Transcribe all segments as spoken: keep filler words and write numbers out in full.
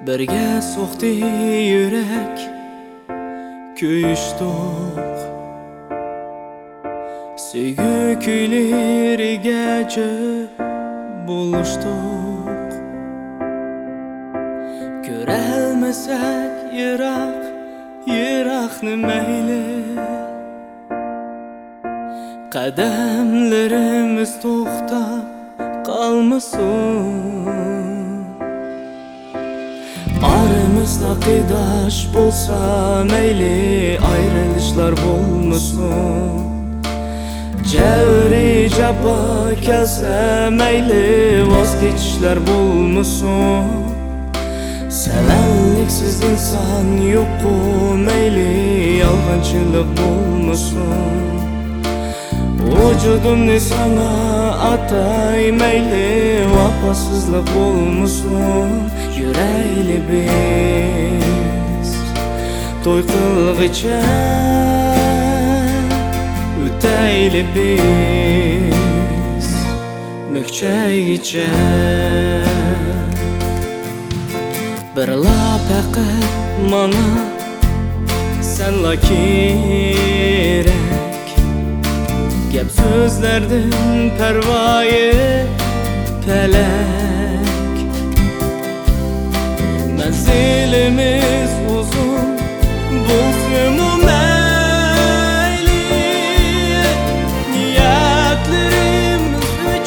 Birge so'qdi yürek kuyishdik, sevgi kuylarigacha bulishdik. Ko'rolmasak yiroq, yiroqni mayli, qadamlarimiz to'xtab qolmasin. Aramızda qidaş bolsa meyli, ayrılışlar bulmasın. Cevri caba kelse meyli, vazgeçişler bulmasın. Sevenliksiz insan yok o meyli, yalgancılık bulmasın. Vücudumni sana atay meyli, vafasızlık bulmasın. Yüreğli biz toy qilg'icha, o'tayli biz mukchaygicha. Bir lapaqa mana senla kerak, gap so'zlardan parvoyi felak. Menzilimiz uzun bulsun o meyli, niyetlerimiz hiç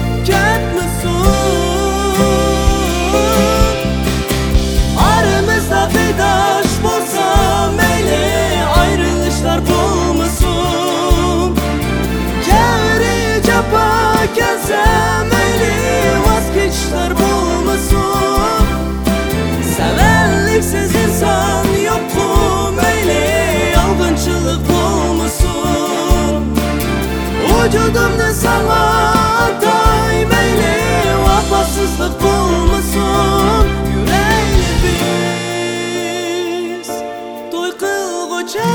ketmesin. Aramızda qidaş bolsa meyli, ayrılışlar bulmasın. Cevri capa kelse meyli, vazgeçişler bulmasın. Sevenliksiz insan yok mu meyli, yalgıncılık bulmasın. Vücudumda sana atay meyli, vafasızlık bulmasın. Yüreğli biz toy qilg'icha,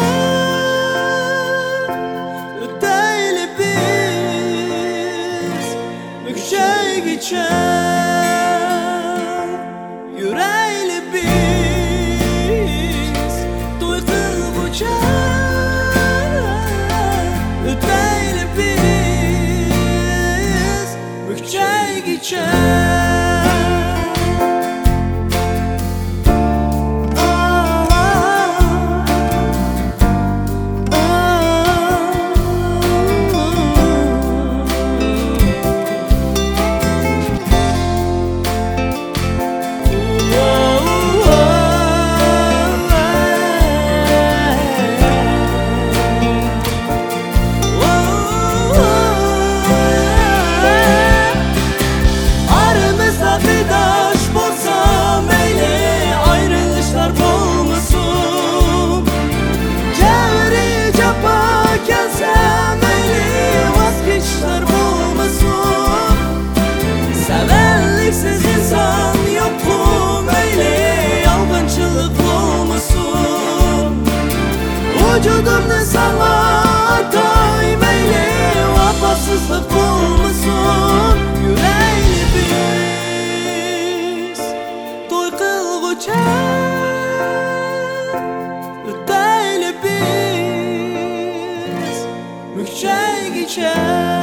o'tayli biz mukchaygicha. Yüreğli biz toy qilg'icha, o'tayli biz mukchaygicha. Sevenliksiz insan yok mu meyli, yalgıncılık bulmasın. Vücudumda sana atay meyli, vafasızlık bulmasın. Yüreğli biz toy qilg'icha, o'tayli biz mukchaygicha.